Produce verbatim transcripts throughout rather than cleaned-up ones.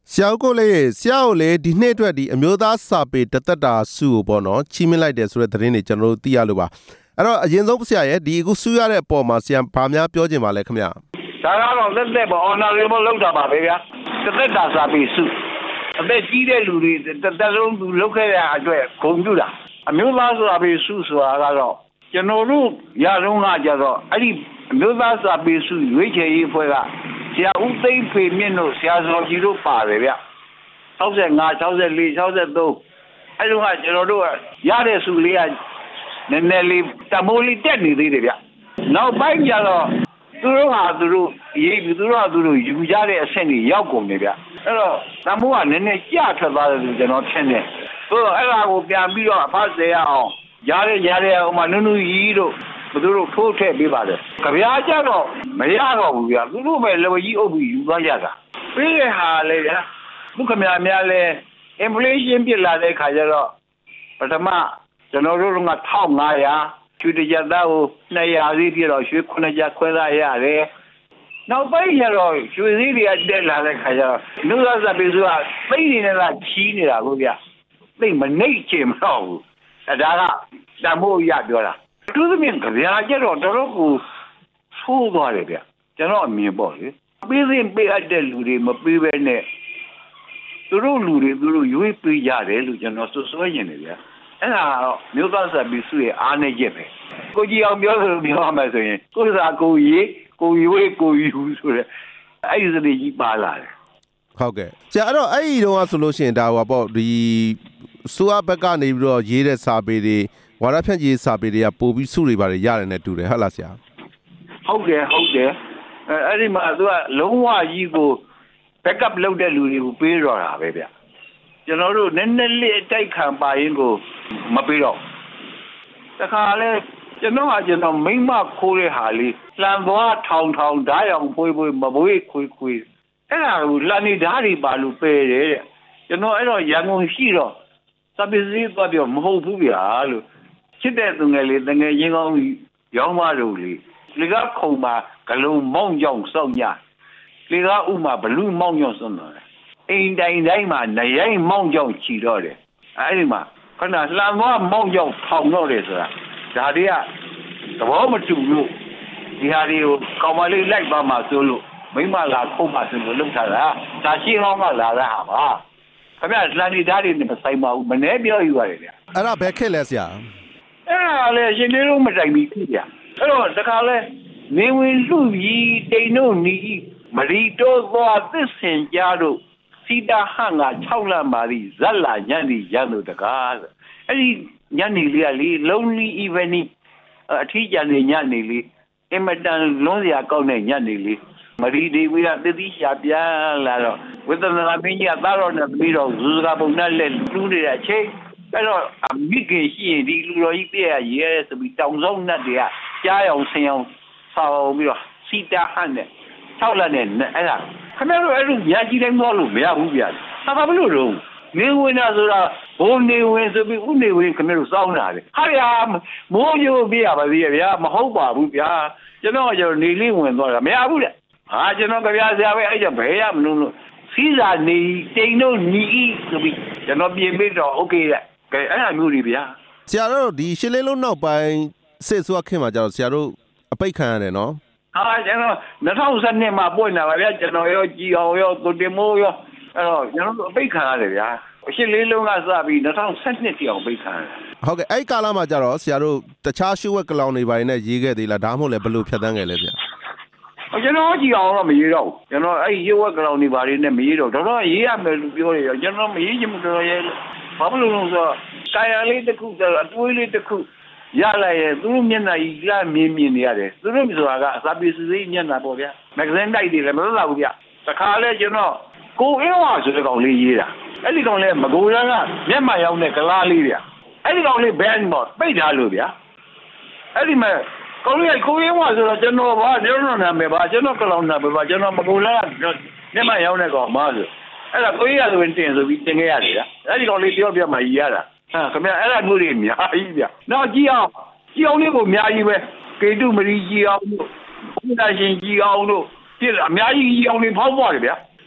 小过嘞，小嘞，今年对的，没有打啥被得得打输不喏，前面来的说的人呢，讲到第二路吧。然后现在不是呀，第一个输下来包嘛，先把面标准嘛来看呀。 大家讲得得不？哦，那你们老大吧，别呀，得得打啥被输？被几代路的，得得路路开呀，对，公主啦，没有打啥被输是吧？那个，就那路亚中啊，叫做，哎，没有打啥被输，为钱一回啦。下午对配面咯，下手几路八的呀，炒成啊，炒成里，炒成都，还有啊，就那路亚的手里啊，那那里在某里店里的的呀，然后搬家了，都是哈都是也都是哈都是有家的生意要工的呀，那个咱们话那那价车吧，就这样天的，不，哎呀，我边比较怕谁啊？哦，家的家的我们那弄一路。不都是偷车没把的，隔壁家个没伢个不呀，都都买那个一欧币有多家个，别个哈来的，不可面面嘞，也不来先别来的看见了，不他妈，就那时候我套牙呀，去的家到那牙里边了，去看那家看那牙嘞，那白天了，去这里来来来看见了，那个是比如说啊，白天那七年了不呀，那没内见不到，大家个咱没牙掉了。就是面个呀，这种这种不粗多的呀，这种面包的，别人别爱的路的么，别人呢，这种路的都是有一别家的路，就那是所以的呀。哎呀，没有当时没属于安内这边，估计要苗是苗嘛所以，都是啊故意故意为故意说的，哎是的一把啦。 好嘅，即係တော့အဲ့ဒီတော့ဆိုလို့ရှိရင်ဒါဟောပေါ့ဒီ蘇အဘက်ကနေပြီးတော့ရေးတဲ့စာပေတွေဝါဒဖြန့်ကြီးစာပေတွေကပို့ပြီးစုတွေပါတယ်ရတယ်နဲ့တူတယ်ဟုတ်လားဆရာဟုတ်တယ်ဟုတ်တယ်အဲအဲ့ဒီမှာသူကလုံးဝကြီးကို backup လုပ်တဲ့လူတွေကိုပေးတော့တာပဲဗျကျွန်တော်တို့နည်းနည်းလေးအတိုက်ခံပါရင်ကိုမပေးတော့တခါလဲကျွန်တော်ကကျွန်တော်မိမခိုးတဲ့ဟာလေးလှန်သွားထောင်ထောင်ဓာတ်ရောင်ဖွေးဖွေးမပွေးခွေးခွေးအဲ့ဒါကိုလှန်နေဓာတ်တွေပါလို့ပေးတယ်တဲ့ကျွန်တော်အဲ့တော့ရန်ကုန်ရှိတော့စပစ္စည်းသွားပြောမဟုတ်ဘူးဗျာလို့ချစ်တဲ့သူငယ်လေးတငယ်ချင်းကောင်းရောင်းမတို့လေလေကခုံမှာဂလုံးမောင်းကြောင်စောက်ညလေကဥမာဘလူးမောင်းကြောင်စွန်းတော့အိမ်တိုင်းတိုင်းမှာနရိုင်းမောင်းကြောင်ချီတော့တယ်အဲ့ဒီမှာခဏလှန်သွားမောင်းကြောင်ထောင်တော့တယ်ဆိုတာဒါတွေကသဘောမတူလို့ဒီဟာတွေကိုကောင်မလေးလိုက်ပါမှဆိုလို့မိမလာခုံးမှဆိုလို့လုံထားတာဒါရှင်းဟောင်းကလာတာဟာပါခင်ဗျာလှန်နေဓာတ်တွေနဲ့မဆိုင်ပါဘူးမနှဲပြောယူရတယ်ဗျအဲ့ဒါဘယ်ခက်လဲဆရာအဲ့ဒါလေရှင်လေးလုံးမတိုင်ပြီဖြစ်ဗျအဲ့တော့တခါလဲနေဝင်လူကြီးတိန်တို့နီမရီတိုးသွားသစ်စင်ကြတို့စီတာဟန်က၆လမ်းပါသည်ဇက်လာညံ့ဒီရန်တို့တကားအဲ့ဒီညနေလေးကလေ lonely evening အထီးကျန်နေညနေလေးအင်မတန်လွန်းစရာကောင်းတဲ့ညနေလေးမရီဒီဝီကတတိရှာပြန်လာတော့ဝိသနာမင်းကြီးကသားတော်နဲ့ပြီးတော့ဇူစကာပုံနဲ့လက်လူးနေတဲ့အချိန်အဲ့တော့အမိခင်ရှိရင်ဒီလူတော်ကြီးပြည့်ရရဲဆိုပြီးတောင်စုံနဲ့တွေကကြားအောင်ဆင်းအောင်ဆောင်းပြီးတော့စီတာဟန်နဲ့၆လနဲ့အဲ့ဒါခင်ဗျားတို့အဲ့လိုညာကြီးတိုင်းသွားလို့မရဘူးဗျာဟာဘာလို့လို့နေဝင်လာဆိုတာဘုံနေဝင်ဆိုပြီးဥနေဝင်ခင်ဗျားတို့စောင်းတာလေဟာရမိုးရိုးပြရပါသေးရဲ့ဗျာမဟုတ်ပါဘူးဗျာကျွန်တော်ကျွန်တော်နေလေးဝင်သွားတာမရဘူးလေဟာကျွန်တော်ကြပြဆရာပဲအဲ့ကြောင့်ဘယ်ရမလို့လို့စီးစာနေတိန်တို့ညီဆိုပြီးကျွန်တော်ပြင်ပြီးတော့โอเคတဲ့ကဲအဲ့ဒါမျိုးတွေဗျာဆရာတို့ဒီရှင်းလေးလုံးနောက်ပိုင်းစစ်ဆိုခင်မှာကျတော့ဆရာတို့အပိတ်ခံရတယ်နော်ဟာကျွန်တော်၂၀၁၂မှာပွင့်လာပါဗျာကျွန်တော်ရောကြည်အောင်ရောကိုတင်မိုးရောအဲ့တော့ကျွန်တော်အပိတ်ခံရတယ်ဗျာရှင်းလေးလုံးကစပြီး၂၀၁၂တိအောင်ပိတ်ခံရတယ်ဟုတ်ကဲ့အဲ့ကာလမှာကျတော့ဆရာတို့တခြားရှုဝက်ကလောင်တွေပိုင်းနဲ့ရေးခဲ့သေးလားဒါမှမဟုတ်လည်းဘယ်လိုဖြတ်သန်းခဲ့လဲဗျာကျွန်တော်ကြည့်အောင်တော့မရေးတော့ဘူးကျွန်တော်အဲ့ရုပ်ဝက်ကလောင်နေပါလေနဲ့မရေးတော့တော့တော့ရေးရမယ်လို့ပြောတယ်ကျွန်တော်မရေးချင်ဘူးတော်ရဲ့ဘာလို့လဲဆိုတော့ကာယလေးတစ်ခုအတွေးလေးတစ်ခုရလိုက်ရဲ့သူတို့မျက်နှာကြီးကမြင်မြင်နေရတယ်သူတို့ဆိုတာကအစာပေစည်းမျက်နှာပေါ့ဗျာမဂ္ဂဇင်းတိုက်တွေလည်းမလွတ်လာဘူးဗျတခါလဲကျွန်တော်ကိုအင်းဝါဆိုတဲ့ကောင်လေးရေးတာအဲ့ဒီကောင်လေးမကိုရန်ကမျက်မှန်ရောက်တဲ့ကလားလေးဗျအဲ့ဒီကောင်လေးဘန်မော့ပိတ်ထားလို့ဗျအဲ့ဒီမှာကောင်းလေးကိုရင်းဝါဆိုတော့ကျွန်တော်ဘာကျွန်တော်နာမည်ပါကျွန်တော်ကလောင်နာမည်ပါကျွန်တော်မကူလာမျက်မှန်ရောက်တဲ့ကောင်မဆိုအဲ့ဒါကိုရရဆိုရင်တင်ဆိုပြီးတင်ခဲ့ရတယ်ဗျအဲ့ဒီကောင်လေးပြောပြမှရရတာဟာခင်ဗျအဲ့ဒါမျိုးတွေအများကြီးဗျနောက်ကြည့်အောင်ကြည့်အောင်လေးကိုအများကြီးပဲကေတုမရီကြည့်အောင်တို့ဘုရားရှင်ကြည့်အောင်တို့ပြည့်အများကြီးကြည့်အောင်လေးဖောက်ပွားတယ်ဗျ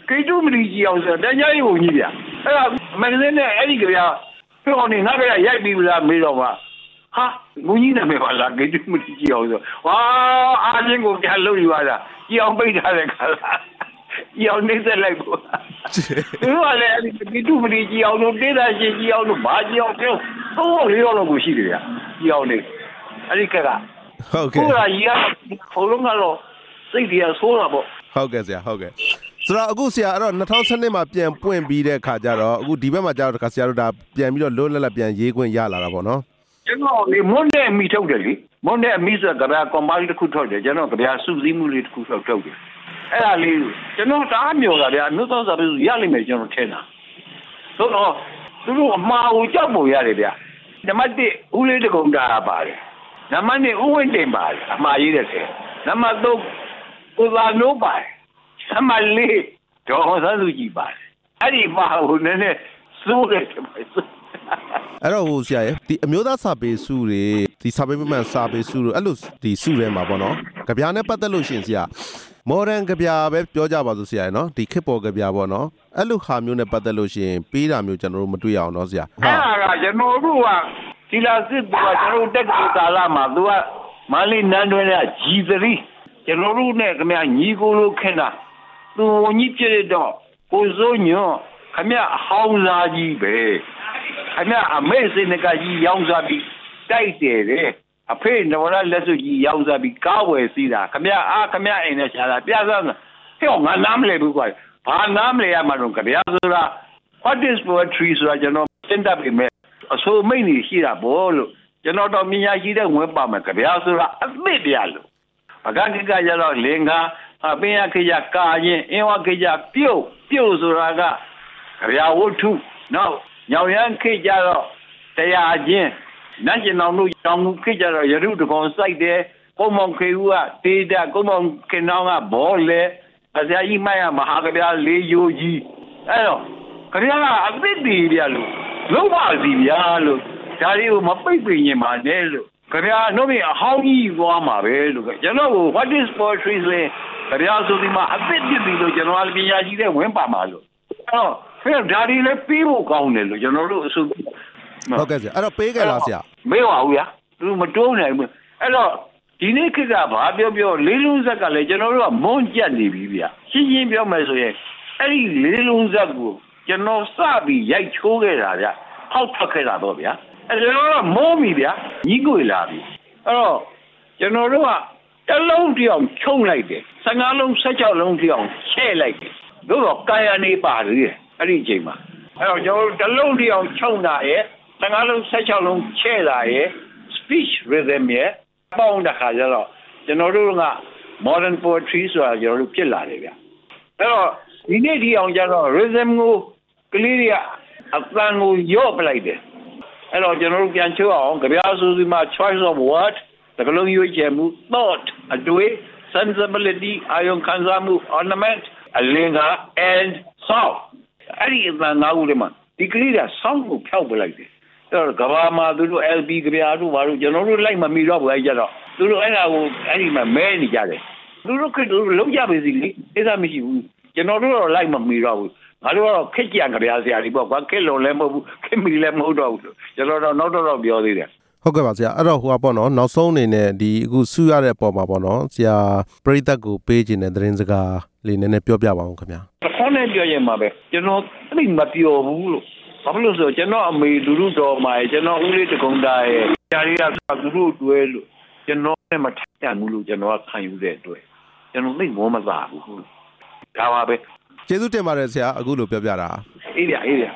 ကေတူမလီကြီးအောင်ဆိုတရားရေးဝန်ကြီးဗျအဲ့ဒါမဂဇင်းနဲ့အဲ့ဒီကြပြပြောနေငါကရိုက်ပြီးလားမေးတော့မှာဟာဝန်ကြီးနာမည်ပါလားကေတူမလီကြီးအောင်ဆိုဟာအားချင်းကိုပြန်လုပ်ယူရတာကြီးအောင်ပိတ်ထားတဲ့ခါလားကြီးအောင်နေသက်လိုက်ပေါ့သူကလည်းအဲ့ဒီကေတူမလီကြီးအောင်တို့တေးတာရှင်ကြီးအောင်တို့ဘာကြီးအောင်ပြောတော့လေးတော့ကိုရှိတယ်ဗျကြီးအောင်နေအဲ့ဒီကကဟုတ်ကဲ့ကိုကြီးကဘလုံးကတော့စိတ်ကြီးဆိုးတာပေါ့ဟုတ်ကဲ့ဆရာဟုတ်ကဲ့ဆိုတော့အခုဆရာအဲ့တော့၂၀၁၂မှာပြန်ပွင့်ပြီးတဲ့ခါကျတော့အခုဒီဘက်မှာကျတော့တခါဆရာတို့ဒါပြန်ပြီးတော့လွတ်လပ်လပ်ပြန်ရေးခွင့်ရလာတာပေါ့နော်ကျွန်တော်ဒီမွန်နဲ့အမိထုတ်တယ်လေမွန်နဲ့အမိဆိုကြဗျာကွန်ပါတီတစ်ခုထုတ်တယ်ကျွန်တော်ကြဗျာစုစည်းမှုလေးတစ်ခုထုတ်ထုတ်တယ်အဲ့ဒါလေးကျွန်တော်တအားမျိုးတာဗျာမြို့တော်စာပေရလိမ့်မယ်ကျွန်တော်ထင်တာဆိုတော့သူတို့အမှားကိုကြောက်ပုံရတယ်ဗျာနံပါတ်တစ်ဦးလေးတကုံတာပါတယ်နံပါတ်နှစ်ဦးဝင်းတင်ပါတယ်အမှားရေးတဲ့ဆယ်နံပါတ်သုံးကိုသာနိုးပါတယ်နံပါတ်လေးဒေါ်ဆန်းစုကြည်ပါတယ်အဲ့ဒီမှာဟိုနည်းနည်းစိုးတယ်အဲ့တော့ဟိုဆရာရဲ့ဒီအမျိုးသားစာပေစုတွေဒီစာပေမှန်စာပေစုတွေအဲ့လိုဒီစုထဲမှာပေါ့နော်ကြပြနဲ့ပတ်သက်လို့ရှင်ဆရာမော်ဒန်ကြပြပဲပြောကြပါစို့ဆရာနော်ဒီခေတ်ပေါ်ကြပြပေါ့နော်အဲ့လိုဟာမျိုးနဲ့ပတ်သက်လို့ရှင်ပေးတာမျိုးကျွန်တော်တို့မတွေ့ရအောင်နော်ဆရာအဲ့ဒါကကျွန်တော်တို့ကဒီလာစစ်ကကျွန်တော်တို့တက်ကကာလာမှာသူကမန္တလေးနန်းတွင်းကဂျီသရီကျွန်တော်တို့နဲ့ခင်ဗျညီကိုလိုခင်တာသူဝန်ကြီးပြည့်တော့ကိုစိုးညွန့်ခင်ဗျအဟောင်းစားကြီးပဲခင်ဗျအမေစင်ကကြီးရောင်းစားပြီးတိုက်တယ်တဲ့အဖေနဝရလက်စုကြီးရောင်းစားပြီးကားဝယ်စီးတာခင်ဗျအားခင်ဗျအိမ်နဲ့ရှာတာပြသမ်းဟဲ့ငါနားမလဲဘူးကွာဘာနားမလဲရမှာတော့ခင်ဗျဆိုတာ what is poetry ဆိုတာကျွန်တော်သင်တတ်ပြီမဲ့အဆိုမိတ်နေရှိတာဘောလို့ကျွန်တော်တော့မြညာရှိတဲ့ဝင်ပါမယ်ခင်ဗျဆိုတာအသစ်ပြလို့အကကိကရတော့လင်္ကာအပင်ရခေကြကာရင်အင်းဝခေကြပြုတ်ပြုတ်ဆိုတာကကြရာဝတ္ထုနောက်ညောင်ရမ်းခေကြတော့တရားချင်းနတ်ကျင်တော်တို့တောင်မှုခေကြတော့ရရုတကောင်စိုက်တယ်ကုန်းမောင်ခေဦးကတေးတဲ့ကုန်းမောင်ခေနောင်းကဘောလေအစရာကြီးမိုက်ရမဟာကြရာလေးယိုကြီးအဲ့တော့ကြရာကအသစ်တည်ပြလို့လုံးပါစီဗျာလို့ဒါတွေကိုမပိတ်ပင်ရင်ပါနဲ့လို့ကြရာနှုတ်ပြီးအဟောင်းကြီးသွားမှာပဲလို့ကျွန်တော်က what is poetry လဲကြရာဆိုဒီမှာအသစ်တည်ပြီးလို့ကျွန်တော်အပညာရှိတဲ့ဝင်ပါမှာလို့အဲ့တော့ဖဲဒါတွေလည်းပြီးဖို့ကောင်းတယ်လို့ကျွန်တော်တို့အဆိုဟုတ်ကဲ့ဆရာအဲ့တော့ပေးကြလားဆရာမေးပါဦးဗျာသူမတိုးနိုင်ဘူးအဲ့တော့ဒီနေ့ခေတ်ကဘာပြောပြောလေးလုံးဇက်ကလည်းကျွန်တော်တို့ကမုန်းကြက်နေပြီဗျာရှင်းရှင်းပြောမယ်ဆိုရင်အဲ့ဒီလေးလုံးဇက်ကိုကျွန်တော်စပြီးရိုက်ချိုးခဲ့တာဗျာဟောက်ထွက်ခဲ့တာတော့ဗျာအဲ့ကျွန်တော်တို့ကမုန်းပြီဗျာညီးကိုလာပြီအဲ့တော့ကျွန်တော်တို့ကတစ်လုံးတောင်ချုံလိုက်တယ်ဆယ်ငါးလုံးဆယ်ခြောက်လုံးတောင်ချဲ့လိုက်တယ်တို့တော့ကာယနေပါလေအဲ့ဒီအချိန်မှာအဲ့တော့ကျွန်တော်တို့တစ်လုံးတောင်ချုံတာရဲ့ဆယ်ငါးလုံးဆယ်ခြောက်လုံးချဲ့တာရဲ့ speech rhythm ရဲ့ပေါင်းတဲ့ခါကျတော့ကျွန်တော်တို့က modern poetry ဆိုတာကျွန်တော်တို့ဖြစ်လာတယ်ဗျအဲ့တော့ဒီနေ့ဒီအောင်ကျတော့ rhythm ကိုကလေးတွေကအသံကိုရော့ပလိုက်တယ်အဲ့တော့ကျွန်တော်တို့ပြန်ချိုးအောင်ကြပြဆိုစီမှာ choice of word တကလုံးရွေးချယ်မှု thought အတွေ့ sensibility အာယုံခံစားမှု ornament အလင်္ကာ and sound အဲ့ဒီအသံငါးခုထဲမှာဒီကလေးက sound ကိုဖျောက်ပလိုက်တယ်အဲ့တော့ကဘာမှာသူတို့ L P ကြပြတို့ဘာလို့ကျွန်တော်တို့လိုက်မမီတော့ဘူးအဲ့ကြတော့သူတို့အဲ့ဒါကိုအဲ့ဒီမှာမဲနေကြတယ်သူတို့ခေတ်တို့လုံးကြပါစီလေအိဒါမရှိဘူးကျွန်တော်တို့တော့လိုက်မမီတော့ဘူးငါတို့ကတော့ခက်ကြံကြပြဆရာကြီးပေါ့ကွာခက်လုံးလည်းမဟုတ်ဘူးခက်မီလည်းမဟုတ်တော့ဘူးကျွန်တော်တော့နောက်တော့ပြောသေးတယ်ဟုတ်ကဲ့ပါဆရာအဲ့တော့ဟိုကပေါ့နော်နောက်ဆုံးအနေနဲ့ဒီအခုဆူရတဲ့အပေါ်မှာပေါ့နော်ဆရာပရိသတ်ကိုပေးခြင်းတဲ့သတင်းစကားလေးနည်းနည်းပြောပြပါအောင်ခင်ဗျာခေါင်းနဲ့ပြောရင်မှာပဲကျွန်တော်အဲ့မပြောဘူးလို့ဘာဖြစ်လို့ဆိုကျွန်တော်အမေလူလူတော်မှာကျွန်တော်ဦးလေးတကုံတာရဲ့ဓာရီကသူတို့တွဲလို့ကျွန်တော်နဲ့မထိုင်ဘူးလို့ကျွန်တော်ကခံယူတဲ့အတွက်ကျွန်တော်သိမောမသာဘူးဒါပါပဲကျေးဇူးတင်ပါတယ်ဆရာအခုလိုပြောပြတာအေးဗျအေးဗျ